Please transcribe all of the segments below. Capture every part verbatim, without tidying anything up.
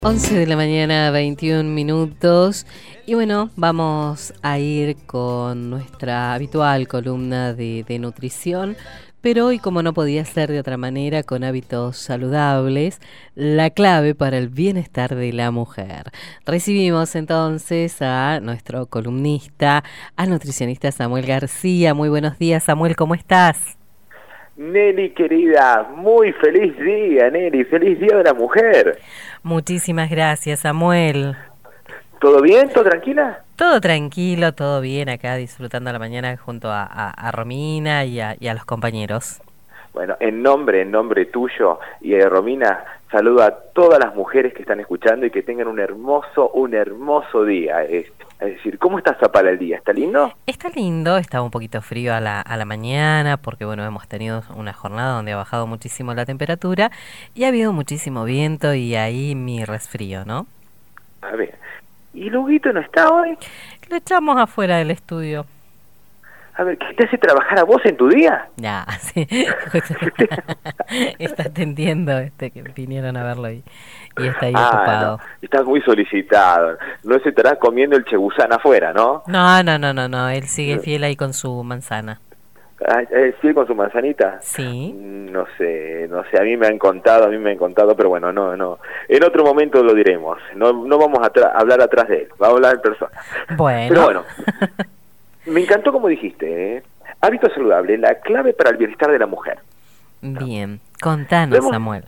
once de la mañana, veintiún minutos. Y bueno, vamos a ir con nuestra habitual columna de, de nutrición. Pero hoy, como no podía ser de otra manera, con hábitos saludables, la clave para el bienestar de la mujer. Recibimos entonces a nuestro columnista, al nutricionista Samuel García. Muy buenos días, Samuel, ¿cómo estás? Nelly, querida, muy feliz día, Nelly, feliz día de la mujer. Muchísimas gracias, Samuel. ¿Todo bien? ¿Todo tranquila? Todo tranquilo, todo bien acá, disfrutando la mañana junto a, a, a Romina y a, y a los compañeros. Bueno, en nombre, en nombre tuyo y de Romina, saludo a todas las mujeres que están escuchando y que tengan un hermoso, un hermoso día. Es, es decir, ¿cómo está Zapala el día? ¿Está lindo? Está lindo, está un poquito frío a la, a la mañana, porque bueno, hemos tenido una jornada donde ha bajado muchísimo la temperatura y ha habido muchísimo viento y ahí mi resfrío, ¿no? A ver, ¿y Luguito no está hoy? Lo echamos afuera del estudio. A ver, ¿qué te hace trabajar a vos en tu día? Ya, sí. Está atendiendo este que vinieron a verlo y, y está ahí ah, ocupado. No, está muy solicitado. No se estará comiendo el chegusán afuera, ¿no? No, no, no, no, no. Él sigue fiel ahí con su manzana. Ah, ¿sí con su manzanita? Sí. No sé, no sé, a mí me han contado, a mí me han contado, pero bueno, no, no. En otro momento lo diremos. No, no vamos a tra- hablar atrás de él, vamos a hablar en persona. Bueno. Pero bueno, me encantó como dijiste, ¿eh? Hábito saludable, la clave para el bienestar de la mujer. Bien, contanos, Vemos, Samuel.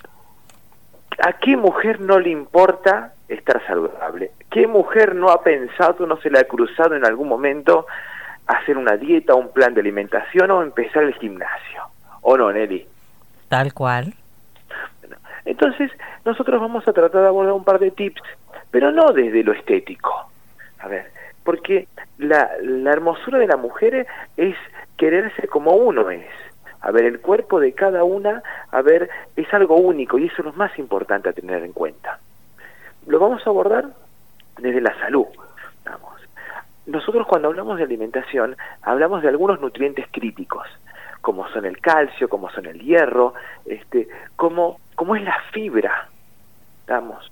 ¿a qué mujer no le importa estar saludable? ¿Qué mujer no ha pensado, no se le ha cruzado en algún momento hacer una dieta, un plan de alimentación o empezar el gimnasio? ¿O no, Nelly? Tal cual. Bueno, entonces, nosotros vamos a tratar de abordar un par de tips, pero no desde lo estético. A ver, porque la, la hermosura de la mujer es quererse como uno es. A ver, el cuerpo de cada una, a ver, es algo único y eso es lo más importante a tener en cuenta. Lo vamos a abordar desde la salud. Vamos. Nosotros cuando hablamos de alimentación, hablamos de algunos nutrientes críticos, como son el calcio, como son el hierro, este, como, como es la fibra. Vamos.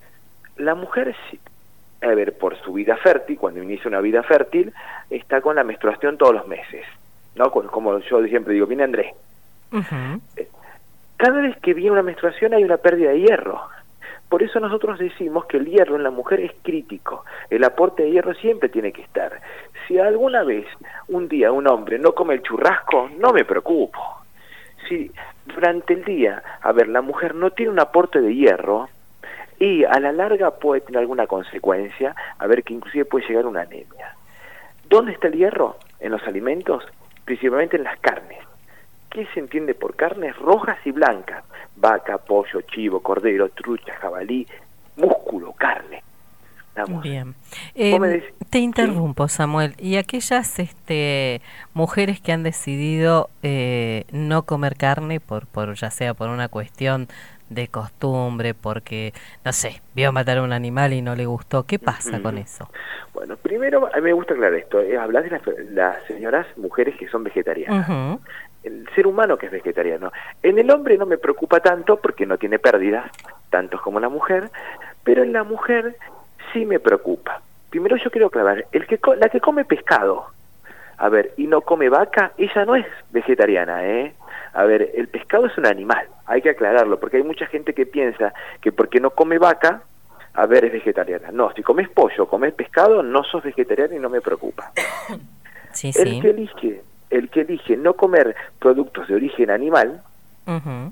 La mujer, a ver, por su vida fértil, cuando inicia una vida fértil, está con la menstruación todos los meses, ¿no? Como yo siempre digo, viene Andrés. Uh-huh. Cada vez que viene una menstruación hay una pérdida de hierro. Por eso nosotros decimos que el hierro en la mujer es crítico. El aporte de hierro siempre tiene que estar. Si alguna vez, un día, un hombre no come el churrasco, no me preocupo. Si durante el día, a ver, la mujer no tiene un aporte de hierro y a la larga puede tener alguna consecuencia, a ver, que inclusive puede llegar a una anemia. ¿Dónde está el hierro? En los alimentos, principalmente en las carnes. ¿Qué se entiende por carnes? Rojas y blancas. Vaca, pollo, chivo, cordero, trucha, jabalí, músculo, carne. Vamos. Bien. Eh, te interrumpo, ¿sí? Samuel. ¿Y aquellas este, mujeres que han decidido eh, no comer carne, por, por ya sea por una cuestión de costumbre, porque, no sé, vio matar a un animal y no le gustó, ¿qué pasa uh-huh. con eso? Bueno, primero, a mí me gusta aclarar esto. Eh, hablar de las, las señoras mujeres que son vegetarianas. Uh-huh. El ser humano que es vegetariano. En el hombre no me preocupa tanto porque no tiene pérdidas, tantos como la mujer, pero en la mujer sí me preocupa. Primero yo quiero aclarar, el que la que come pescado, a ver, y no come vaca, ella no es vegetariana, ¿eh? A ver, el pescado es un animal, hay que aclararlo, porque hay mucha gente que piensa que porque no come vaca, a ver, es vegetariana. No, si comes pollo, comes pescado, no sos vegetariana y no me preocupa. Sí, el sí. que elige el que elige no comer productos de origen animal, uh-huh.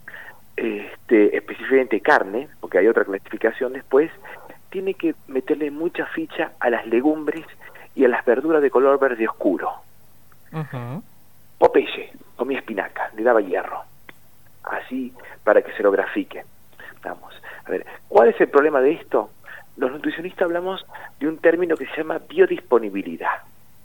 este, específicamente carne, porque hay otra clasificación después, tiene que meterle mucha ficha a las legumbres y a las verduras de color verde oscuro. Uh-huh. Popeye comía espinaca, le daba hierro, así para que se lo grafiquen. Vamos, a ver, ¿cuál es el problema de esto? Los nutricionistas hablamos de un término que se llama biodisponibilidad.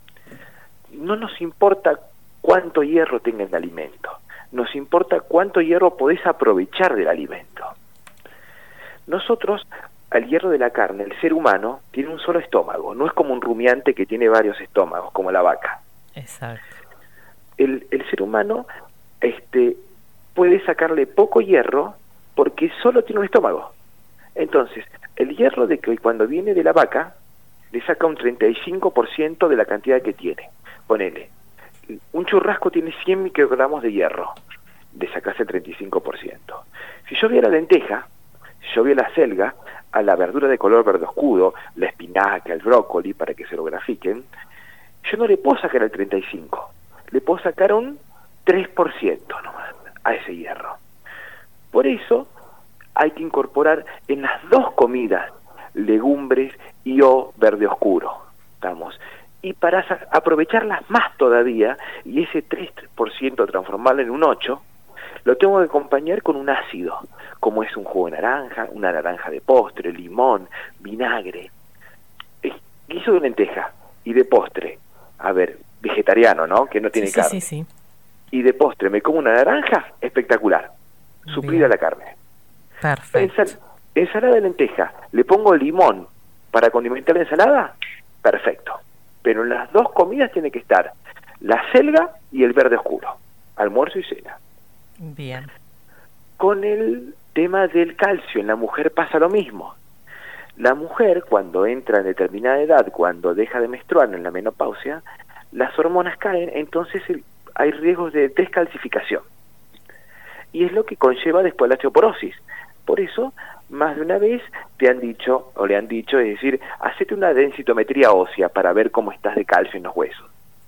No nos importa cuánto hierro tenga el alimento, nos importa cuánto hierro podés aprovechar del alimento. Nosotros, al hierro de la carne, el ser humano tiene un solo estómago, no es como un rumiante que tiene varios estómagos, como la vaca. Exacto. El, el ser humano este, puede sacarle poco hierro porque solo tiene un estómago. Entonces, el hierro de que cuando viene de la vaca, le saca un treinta y cinco por ciento de la cantidad que tiene. Ponele, un churrasco tiene cien microgramos de hierro, le sacás el treinta y cinco por ciento. Si yo voy a la lenteja, si yo voy a la selga, a la verdura de color verde oscuro, la espinaca, el brócoli, para que se lo grafiquen, yo no le puedo sacar el treinta y cinco, le puedo sacar un tres por ciento nomás a ese hierro. Por eso hay que incorporar en las dos comidas legumbres y o verde oscuro, ¿estamos? Y para aprovecharlas más todavía, y ese tres por ciento transformarlo en un ocho por ciento, lo tengo que acompañar con un ácido, como es un jugo de naranja, una naranja de postre, limón, vinagre. Es guiso de lenteja y de postre, a ver, vegetariano, ¿no? Que no tiene sí, carne. Sí, sí, sí. Y de postre me como una naranja, espectacular, suplida la carne. Perfecto. Ensal ensalada de lenteja, le pongo limón para condimentar la ensalada, perfecto. Pero en las dos comidas tiene que estar la selga y el verde oscuro, almuerzo y cena. Bien. Con el tema del calcio, en la mujer pasa lo mismo. La mujer, cuando entra en determinada edad, cuando deja de menstruar en la menopausia, las hormonas caen, entonces hay riesgos de descalcificación. Y es lo que conlleva después la osteoporosis. Por eso, más de una vez te han dicho, o le han dicho, es decir, hacete una densitometría ósea para ver cómo estás de calcio en los huesos.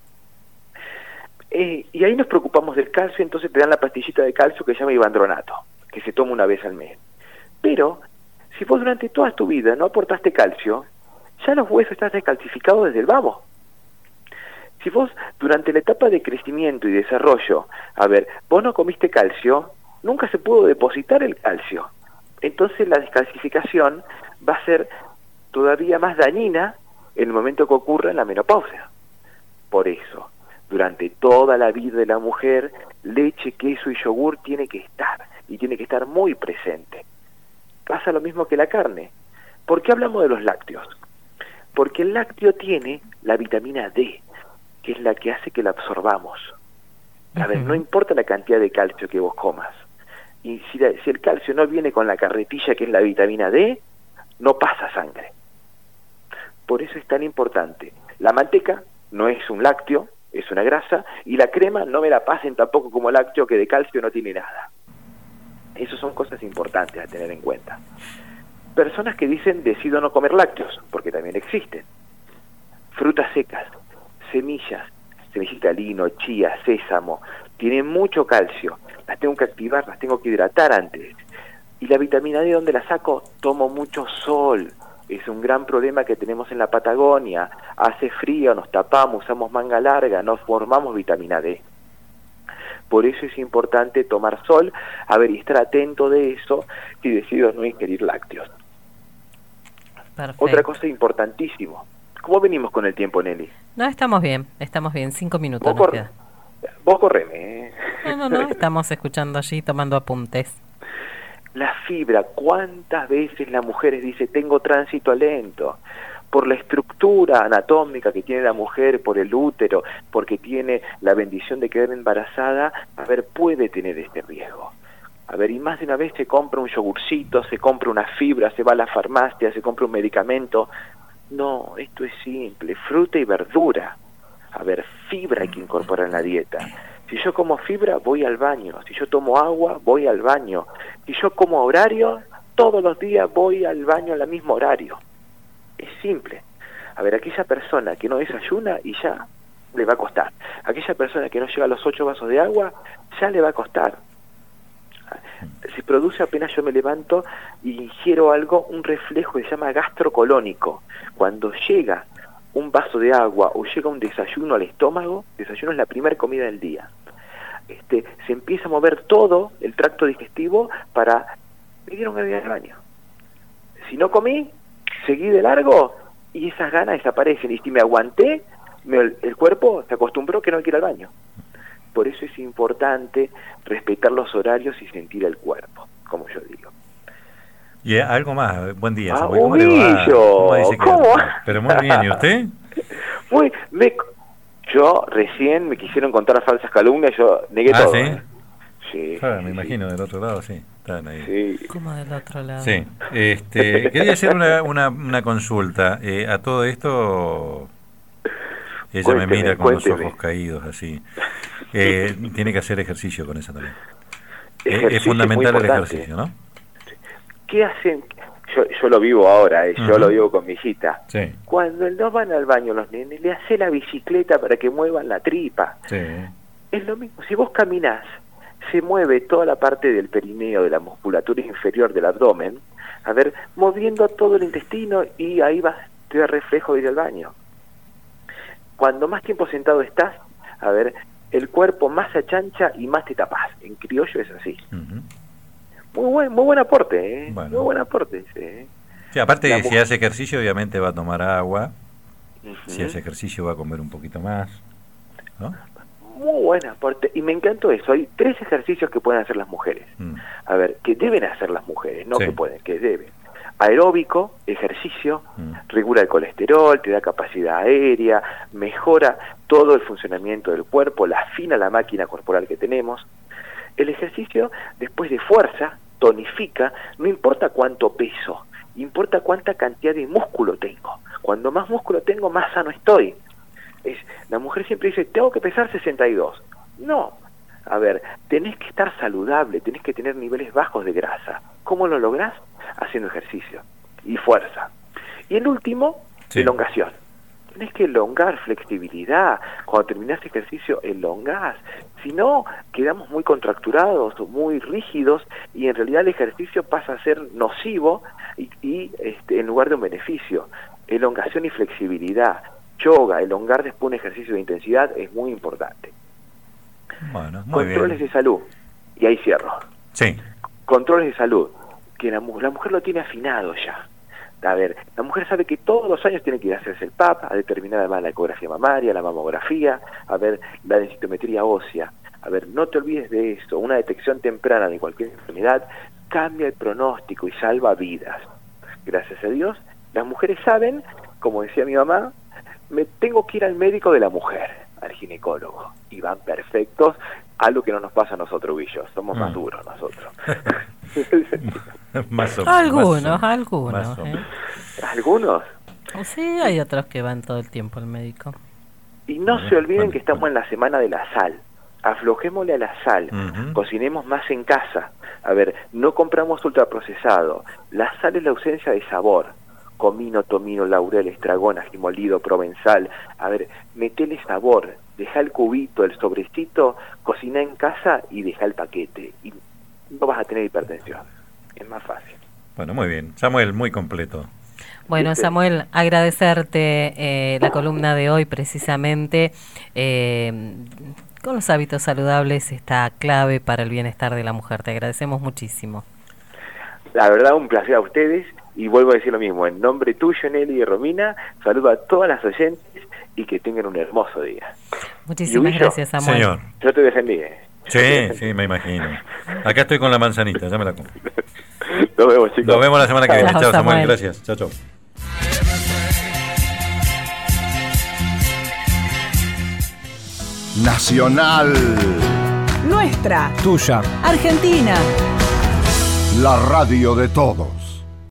Eh, y ahí nos preocupamos del calcio, entonces te dan la pastillita de calcio que se llama ibandronato, que se toma una vez al mes. Pero, si vos durante toda tu vida no aportaste calcio, ya los huesos están descalcificados desde el babo. Si vos durante la etapa de crecimiento y desarrollo, a ver, vos no comiste calcio, nunca se pudo depositar el calcio. Entonces la descalcificación va a ser todavía más dañina en el momento que ocurra en la menopausia. Por eso, durante toda la vida de la mujer, leche, queso y yogur tiene que estar, y tiene que estar muy presente. Pasa lo mismo que la carne. ¿Por qué hablamos de los lácteos? Porque el lácteo tiene la vitamina D, que es la que hace que la absorbamos. A ver, no importa la cantidad de calcio que vos comas. Y si, la, si el calcio no viene con la carretilla, que es la vitamina D, no pasa sangre. Por eso es tan importante. La manteca no es un lácteo, es una grasa, y la crema no me la pasen tampoco como lácteo, que de calcio no tiene nada. Esas son cosas importantes a tener en cuenta. Personas que dicen, decido no comer lácteos, porque también existen. Frutas secas, semillas, semillita de lino, chía, sésamo, tienen mucho calcio, las tengo que activar, las tengo que hidratar antes. Y la vitamina D, ¿dónde la saco? Tomo mucho sol, es un gran problema que tenemos en la Patagonia, hace frío, nos tapamos, usamos manga larga, no formamos vitamina D. Por eso es importante tomar sol, a ver, y estar atento de eso si decido no ingerir lácteos. Perfecto. Otra cosa importantísimo, ¿cómo venimos con el tiempo, Nelly? No, estamos bien, estamos bien, cinco minutos vos nos cor quedan. Vos correme, ¿eh? No, no, no, estamos escuchando allí, tomando apuntes. La fibra, ¿cuántas veces las mujeres dicen, tengo tránsito lento? Por la estructura anatómica que tiene la mujer, por el útero, porque tiene la bendición de quedar embarazada, a ver, puede tener este riesgo. A ver, y más de una vez se compra un yogurcito, se compra una fibra, se va a la farmacia, se compra un medicamento. No, esto es simple, fruta y verdura. A ver, fibra hay que incorporar en la dieta. Si yo como fibra, voy al baño. Si yo tomo agua, voy al baño. Si yo como horario, todos los días voy al baño al mismo horario. Es simple. A ver, aquella persona que no desayuna y ya le va a costar. Aquella persona que no llega a los ocho vasos de agua, ya le va a costar. Se produce apenas yo me levanto y ingiero algo, un reflejo que se llama gastrocolónico. Cuando llega un vaso de agua o llega un desayuno al estómago, desayuno es la primera comida del día. Este, se empieza a mover todo el tracto digestivo para, me dieron ganas de ir al baño. Si no comí, seguí de largo y esas ganas desaparecen. Y si me aguanté, me, el cuerpo se acostumbró que no hay que ir al baño. Por eso es importante respetar los horarios y sentir el cuerpo, como yo digo. Y algo más, buen día. Ah, ¿Cómo le va? ¿Cómo dice que ¿Cómo? Pero muy bien, ¿y usted? Muy, me, yo recién me quisieron contar falsas calumnias, yo negué ¿Ah, todo. sí? ¿eh? Sí, claro, sí, me sí. imagino del otro lado, sí. Están ahí. Sí. ¿Cómo del otro lado? Sí. Este, quería hacer una, una, una consulta. Eh, a todo esto, ella Cuénteme, me mira con cuénteme. los ojos caídos así. Eh, tiene que hacer ejercicio con eso también. Ejercicio es fundamental muy el importante. ejercicio, ¿no? ¿Qué hacen? Yo, yo lo vivo ahora, eh, yo Ujú. lo vivo con mi hijita. Sí, Cuando no van al baño los nenes, le hace la bicicleta para que muevan la tripa. sí. Es lo mismo, si vos caminás, se mueve toda la parte del perineo, de la musculatura inferior del abdomen, a ver, moviendo todo el intestino y ahí vas, te da reflejo de ir al baño. Cuando más tiempo sentado estás, a ver, el cuerpo más se achancha y más te tapás. En criollo es así. Ujú. Muy buen, muy buen aporte, ¿eh? Bueno. Muy buen aporte, sí. Sí, aparte, La si mujer- hace ejercicio, obviamente va a tomar agua. Ujú. Si hace ejercicio, va a comer un poquito más, ¿no? Muy buen aporte. Y me encantó eso. Hay tres ejercicios que pueden hacer las mujeres. Mm. A ver, que deben hacer las mujeres, no Sí. que pueden, que deben. Aeróbico, ejercicio, Mm. regula el colesterol, te da capacidad aérea, mejora todo el funcionamiento del cuerpo, la afina la máquina corporal que tenemos. El ejercicio, después de fuerza, tonifica, no importa cuánto peso, importa cuánta cantidad de músculo tengo. Cuando más músculo tengo, más sano estoy. Es, la mujer siempre dice, tengo que pesar sesenta y dos. No, a ver, tenés que estar saludable, tenés que tener niveles bajos de grasa. ¿Cómo lo lográs? Haciendo ejercicio y fuerza. Y el último, Sí. elongación. Tenés que elongar, flexibilidad. Cuando terminás ejercicio, elongás. Si no, quedamos muy contracturados, muy rígidos, y en realidad el ejercicio pasa a ser nocivo y, y este, en lugar de un beneficio. Elongación y flexibilidad. Yoga, elongar después un ejercicio de intensidad es muy importante. Bueno, muy Controles bien. de salud, y ahí cierro. Sí, Controles de salud, que la, mu- la mujer lo tiene afinado ya. A ver, la mujer sabe que todos los años tiene que ir a hacerse el P A P, a determinar además la ecografía mamaria, la mamografía, a ver la densitometría ósea. A ver, no te olvides de esto, una detección temprana de cualquier enfermedad cambia el pronóstico y salva vidas. Gracias a Dios, las mujeres saben, como decía mi mamá, me tengo que ir al médico de la mujer, al ginecólogo, y van perfectos, algo que no nos pasa a nosotros, Guillo, somos Mm. más duros nosotros. más o Algunos, más o- algunos, más o ¿eh? menos. Algunos. Sí, hay otros que van todo el tiempo al médico. Y no Bien, se olviden bueno, que estamos en la semana de la sal. Aflojémosle a la sal, Ujú. cocinemos más en casa. A ver, no compramos ultraprocesado. La sal es la ausencia de sabor. Comino, tomino, laurel, estragón, ají molido, provenzal. A ver, metele sabor. Deja el cubito, el sobrecito, cocina en casa y deja el paquete. Y no vas a tener hipertensión. Es más fácil. Bueno, muy bien. Samuel, muy completo. Bueno, ¿Viste? Samuel, agradecerte eh, la columna de hoy precisamente. Eh, con los hábitos saludables está clave para el bienestar de la mujer. Te agradecemos muchísimo. La verdad, un placer a ustedes. Y vuelvo a decir lo mismo. En nombre tuyo, Nelly y Romina, saludo a todas las oyentes y que tengan un hermoso día. Muchísimas Luillo. gracias, Samuel. Señor. Yo te defendí, ¿eh? Sí, sí, me imagino. Acá estoy con la manzanita, ya me la como. Nos vemos, chicos. Nos vemos la semana que viene. Chao, Chao, Samuel. Samuel. Gracias. Chao, chao. Nacional, Nuestra. Tuya. Argentina. la radio de todos.